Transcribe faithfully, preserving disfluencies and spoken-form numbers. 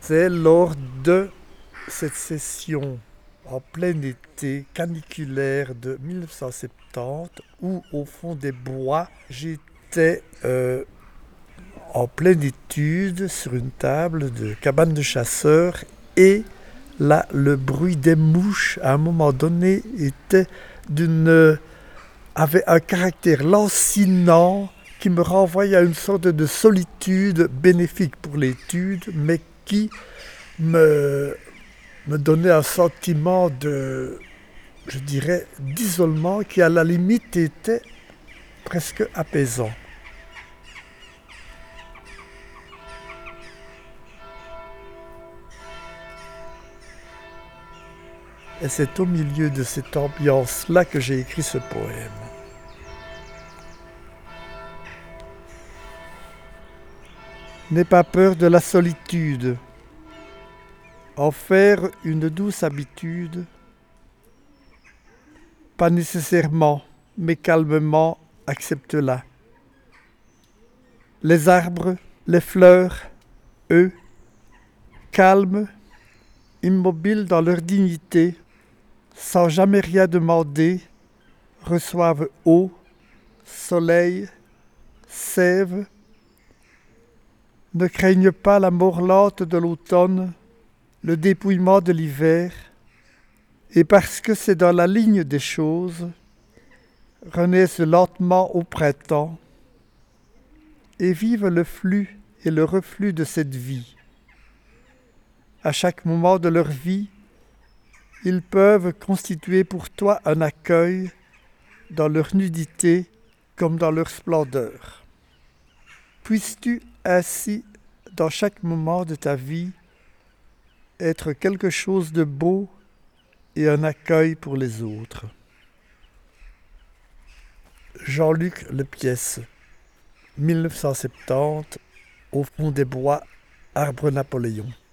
C'est lors de cette session en plein été caniculaire de mille neuf cent soixante-dix où au fond des bois j'étais euh, en pleine étude sur une table de cabane de chasseurs et là le bruit des mouches à un moment donné était d'une avait un caractère lancinant qui me renvoyait à une sorte de solitude bénéfique pour l'étude mais qui me, me donnait un sentiment de, je dirais, d'isolement qui à la limite était presque apaisant. Et c'est au milieu de cette ambiance-là que j'ai écrit ce poème. N'aie pas peur de la solitude. En faire une douce habitude, pas nécessairement, mais calmement accepte-la. Les arbres, les fleurs, eux, calmes, immobiles dans leur dignité, sans jamais rien demander, reçoivent eau, soleil, sève, ne craignent pas la mort lente de l'automne, le dépouillement de l'hiver, et parce que c'est dans la ligne des choses, renaissent lentement au printemps et vivent le flux et le reflux de cette vie. À chaque moment de leur vie, ils peuvent constituer pour toi un accueil dans leur nudité comme dans leur splendeur. Puisses-tu ainsi, dans chaque moment de ta vie, être quelque chose de beau et un accueil pour les autres. Jean-Luc Lepiès, mille neuf cent soixante-dix, Au fond des bois, Arbre Napoléon.